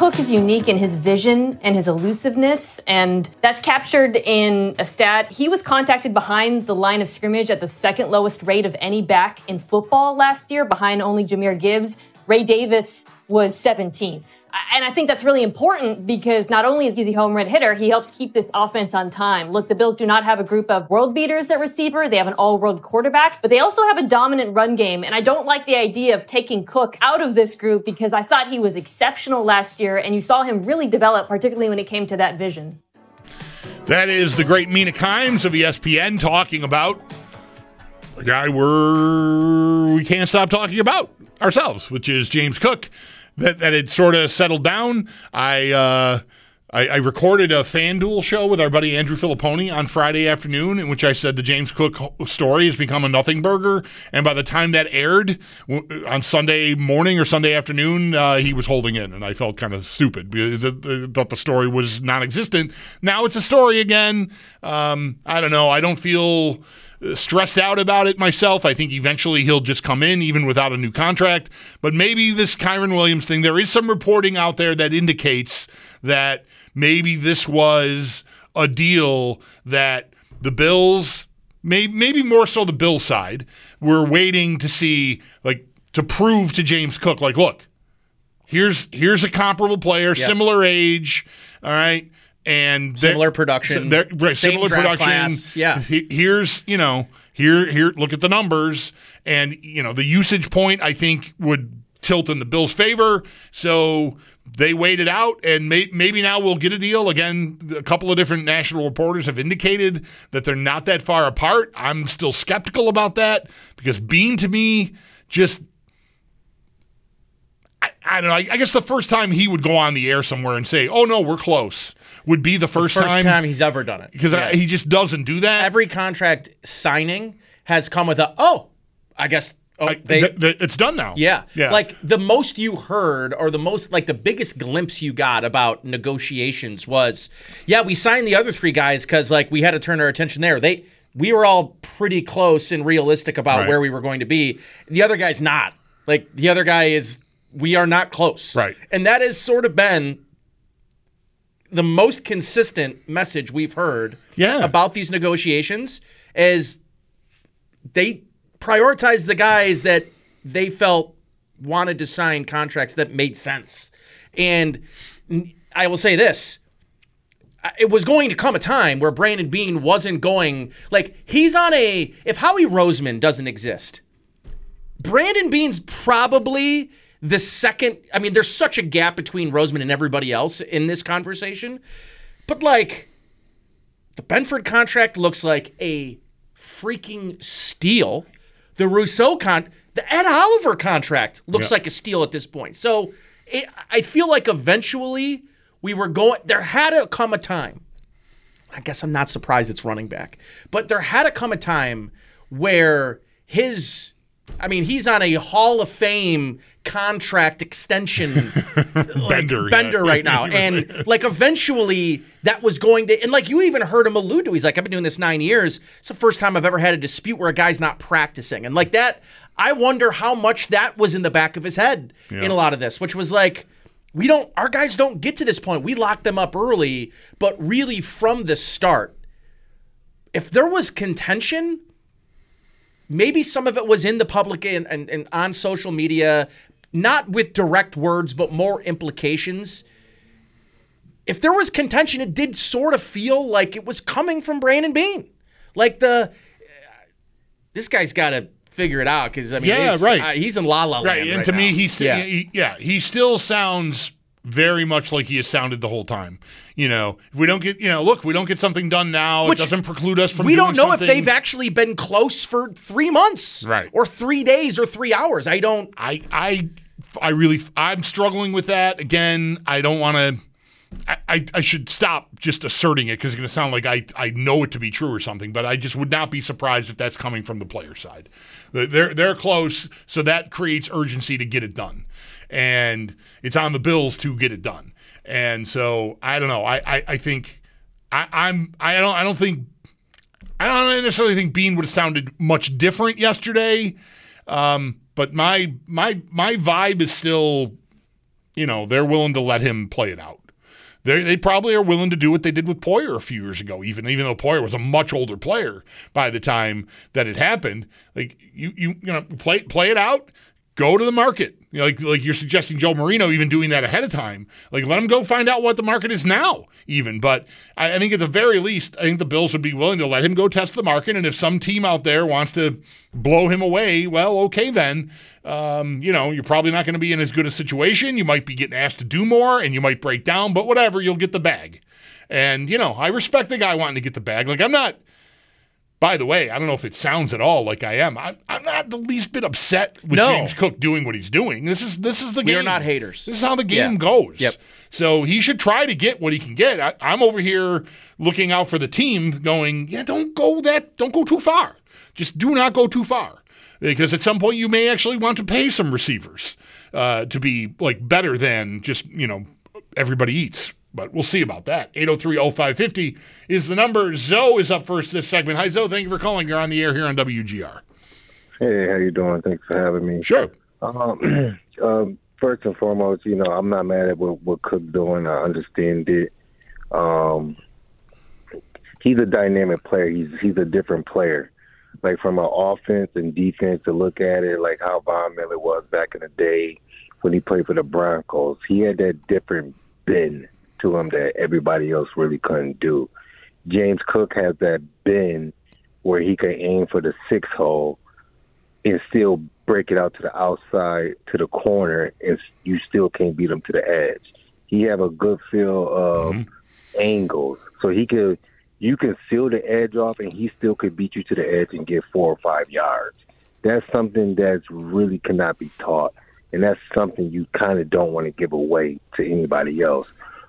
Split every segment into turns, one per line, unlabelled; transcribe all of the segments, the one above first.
Cook is unique in his vision and his elusiveness, and that's captured in a stat. He was contacted behind the line of scrimmage at the second lowest rate of any back in football last year, behind only Jahmyr Gibbs. Ray Davis was 17th. And I think that's really important because not only is he a home run hitter, he helps keep this offense on time. Look, the Bills do not have a group of world beaters at receiver. They have an all-world quarterback, but they also have a dominant run game. And I don't like the idea of taking Cook out of this group because I thought he was exceptional last year, and you saw him really develop, particularly when it came to that vision.
That is the great Mina Kimes of ESPN talking about a guy we can't stop talking about ourselves, which is James Cook. That had sort of settled down. I recorded a FanDuel show with our buddy Andrew Filipponi on Friday afternoon, in which I said the James Cook story has become a nothing burger. And by the time that aired on Sunday morning or Sunday afternoon, he was holding in, and I felt kind of stupid because I thought the story was non-existent. Now it's a story again. I don't know. I don't feel stressed out about it myself. I think eventually he'll just come in even without a new contract. But maybe this Kyren Williams thing, there is some reporting out there that indicates that maybe this was a deal that the Bills, maybe more so the Bills side, were waiting to see, like, to prove to James Cook, like, look, here's a comparable player, similar age, all right? And
similar production,
similar production.
Class. Yeah.
Here's, here. Look at the numbers, and the usage point I think would tilt in the Bills' favor. So they waited out, and maybe now we'll get a deal. Again, a couple of different national reporters have indicated that they're not that far apart. I'm still skeptical about that because Bean, to me, just. I don't know. I guess the first time he would go on the air somewhere and say, "Oh no, we're close," would be the first time
he's ever done it.
Because he just doesn't do that.
Every contract signing has come with
it's done now.
Yeah. Like the most you heard, or the most, like the biggest glimpse you got about negotiations was, we signed the other three guys because like we had to turn our attention there. We were all pretty close and realistic about where we were going to be. The other guy's not. Like the other guy is. We are not close.
Right.
And that has sort of been the most consistent message we've heard about these negotiations is they prioritize the guys that they felt wanted to sign contracts that made sense. And I will say this. It was going to come a time where Brandon Beane wasn't going, like, he's on if Howie Roseman doesn't exist, Brandon Beane's probably the second. I mean, there's such a gap between Roseman and everybody else in this conversation. But, like, the Benford contract looks like a freaking steal. The Rousseau the Ed Oliver contract looks like a steal at this point. So I feel like eventually there had to come a time. I guess I'm not surprised it's running back. But there had to come a time where he's on a Hall of Fame contract extension bender right now. And like eventually that was going to, and like you even heard him allude to, he's like, I've been doing this 9 years. It's the first time I've ever had a dispute where a guy's not practicing. And like that, I wonder how much that was in the back of his head in a lot of this, which was like, our guys don't get to this point. We lock them up early, but really from the start, if there was contention, maybe some of it was in the public and on social media, not with direct words, but more implications. If there was contention, it did sort of feel like it was coming from Brandon Beane. Like this guy's got to figure it out because, I mean, he's in la la land
right. And
right
to
now.
me, he still sounds very much like he has sounded the whole time. If we don't get, we don't get something done now, it doesn't preclude us from doing something.
We don't know if they've actually been close for 3 months.
Right.
Or 3 days or 3 hours.
I'm struggling with that. Again, I don't want to, I should stop just asserting it because it's going to sound like I know it to be true or something, but I just would not be surprised if that's coming from the player side. They're close, so that creates urgency to get it done. And it's on the Bills to get it done. And so I don't know. I don't necessarily think Beane would have sounded much different yesterday. But my vibe is still they're willing to let him play it out. They probably are willing to do what they did with Poyer a few years ago, even though Poyer was a much older player by the time that it happened. Like you play it out, go to the market. Like you're suggesting Joe Marino even doing that ahead of time. Like let him go find out what the market is now, even. But I think at the very least, I think the Bills would be willing to let him go test the market. And if some team out there wants to blow him away, well, okay then. You're probably not going to be in as good a situation. You might be getting asked to do more and you might break down, but whatever, you'll get the bag. And, I respect the guy wanting to get the bag. Like I'm not, by the way, I don't know if it sounds at all like I am. I'm not the least bit upset with James Cook doing what he's doing. This is the game.
We're not haters.
This is how the game goes.
Yep.
So he should try to get what he can get. I'm over here looking out for the team going, don't go too far. Just do not go too far. Because at some point you may actually want to pay some receivers to be like better than just, everybody eats. But we'll see about that. 803-0550 is the number. Zoe is up first this segment. Hi, Zoe. Thank you for calling. You're on the air here on WGR.
Hey, how you doing? Thanks for having me.
Sure.
First and foremost, I'm not mad at what Cook's doing. I understand it. He's a dynamic player. He's a different player. Like from an offense and defense to look at it, like how Von Miller was back in the day when he played for the Broncos. He had that different bend to him that everybody else really couldn't do. James Cook has that bend where he can aim for the 6 hole and still break it out to the outside, to the corner, and you still can't beat him to the edge. He have a good feel of angles. So you can seal the edge off, and he still could beat you to the edge and get 4 or 5 yards. That's something that really cannot be taught, and that's something you kind of don't want to give away to anybody else.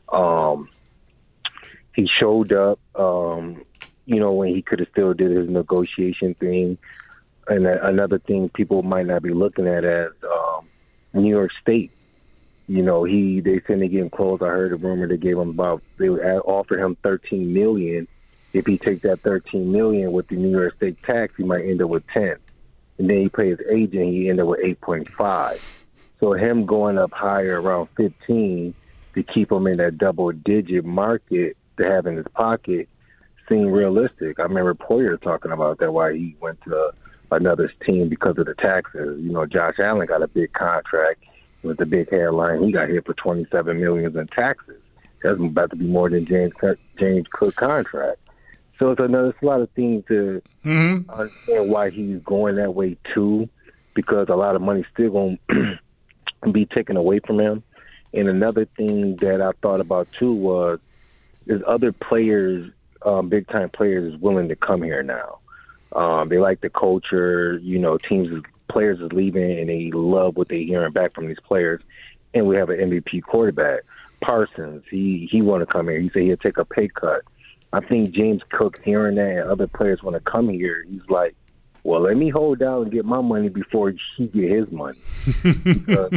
He showed up, when he could have still did his negotiation thing. And another thing people might not be looking at as New York State. They said they getting close. I heard a rumor they offered him $13 million. If he takes that $13 million with the New York State tax, he might end up with 10. And then he pays his agent, he end up with 8.5. So him going up higher around 15 to keep him in that double-digit market to have in his pocket seemed realistic. I remember Poyer talking about that, why he went to another team because of the taxes. Josh Allen got a big contract with the big hairline. He got hit for $27 million in taxes. That's about to be more than James Cook contract. So it's a lot of things to understand why he's going that way too, because a lot of money's still going to be taken away from him. And another thing that I thought about too was there's other players, big-time players, is willing to come here now. They like the culture, players is leaving and they love what they're hearing back from these players. And we have an MVP quarterback, Parsons. He want to come here. He said he'll take a pay cut. I think James Cook hearing that and other players want to come here, he's like, well, let me hold down and get my money before he get his money. Because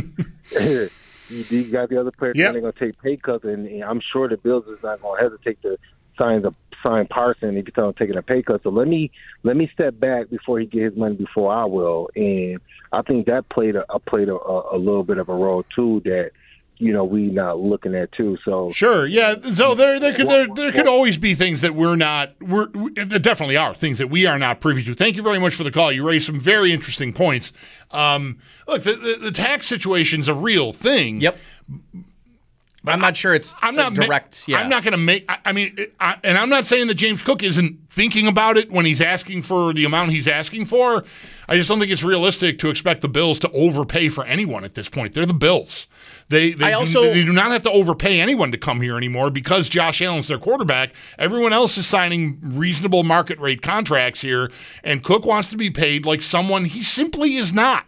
you got the other players they're going to take pay cuts, and I'm sure the Bills is not going to hesitate to sign Parsons if he's taking a pay cut. So let me step back before he get his money before I will. And I think that played a little bit of a role too that we not looking at too. So
sure, yeah. So there could always be things that there definitely are things that we are not privy to. Thank you very much for the call. You raised some very interesting points. Look, the tax situation's a real thing.
Yep. But I'm not sure it's direct.
I'm not going to make. And I'm not saying that James Cook isn't thinking about it when he's asking for the amount he's asking for. I just don't think it's realistic to expect the Bills to overpay for anyone at this point. They're the Bills. They do not have to overpay anyone to come here anymore because Josh Allen's their quarterback. Everyone else is signing reasonable market rate contracts here, and Cook wants to be paid like someone he simply is not.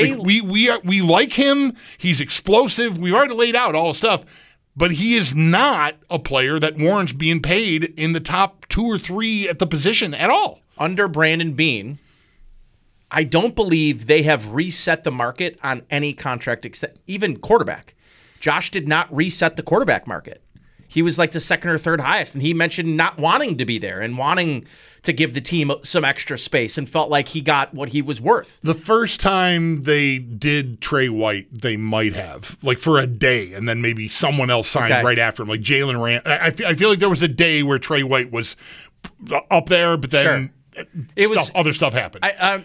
We like him. He's explosive. We've already laid out all the stuff, but he is not a player that warrants being paid in the top 2 or 3 at the position at all.
Under Brandon Beane, I don't believe they have reset the market on any contract except even quarterback. Josh did not reset the quarterback market. he was like the second or third highest, and he mentioned not wanting to be there and wanting to give the team some extra space and felt like he got what he was worth.
The first time they did Trey White, they might have, like for a day, and then maybe someone else signed right after him, like Jalen Rand. I feel like there was a day where Trey White was up there, but then other stuff happened.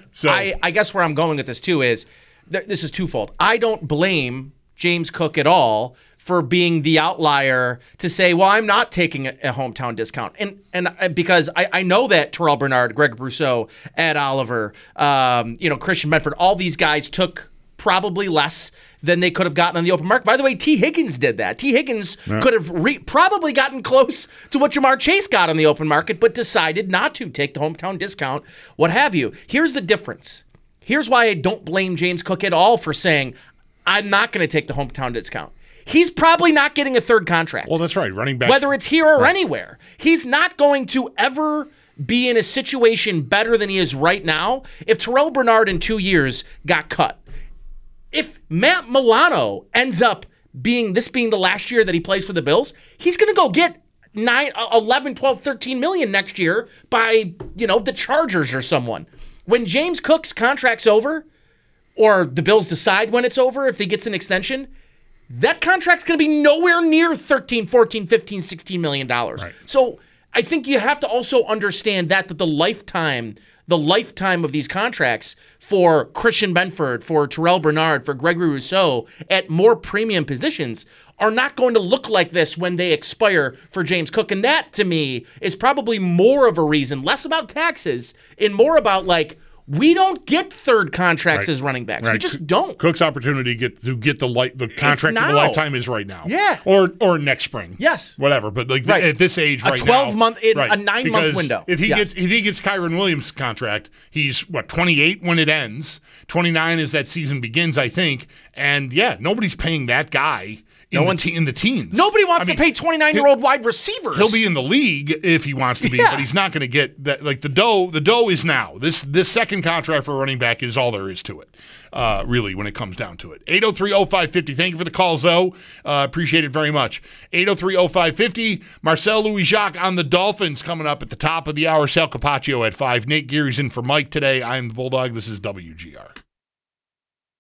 I guess where I'm going with this too is this is twofold. I don't blame James Cook at all for being the outlier to say, well, I'm not taking a hometown discount. And because I know that Terrell Bernard, Greg Brousseau, Ed Oliver, Christian Benford, all these guys took probably less than they could have gotten on the open market. By the way, T. Higgins did that. T. Higgins could have probably gotten close to what Jamar Chase got on the open market, but decided not to take the hometown discount, what have you. Here's the difference. Here's why I don't blame James Cook at all for saying, I'm not going to take the hometown discount. He's probably not getting a third contract.
Well, that's right. Running back.
Whether it's here or anywhere. He's not going to ever be in a situation better than he is right now if Terrell Bernard in 2 years got cut. If Matt Milano ends up being the last year that he plays for the Bills, he's going to go get 9, 11, 12, 13 million next year by, the Chargers or someone. When James Cook's contract's over, or the Bills decide when it's over, if he gets an extension, that contract's going to be nowhere near 13, 14, 15, 16 million dollars.
Right.
So I think you have to also understand that the lifetime of these contracts for Christian Benford, for Terrell Bernard, for Gregory Rousseau at more premium positions are not going to look like this when they expire for James Cook. And that, to me, is probably more of a reason, less about taxes and more about we don't get third contracts as running backs. We just don't.
Cook's opportunity to get the contract of the lifetime is right now.
Yeah.
Or next spring.
Yes.
Whatever. But at this age right now.
A 9-month window.
If he gets Kyron Williams' contract, he's 28 when it ends. 29 as that season begins, I think. And nobody's paying that guy in the teens.
Nobody wants to pay 29-year-old wide receivers.
He'll be in the league if he wants to be, but he's not going to get that. Like the dough is now. This second contract for a running back is all there is to it, really, when it comes down to it. 803-0550. Thank you for the call, Zoe. Appreciate it very much. 803-0550. Marcel Louis-Jacques on the Dolphins coming up at the top of the hour. Sal Capaccio at 5. Nate Geary's in for Mike today. I am the Bulldog. This is WGR.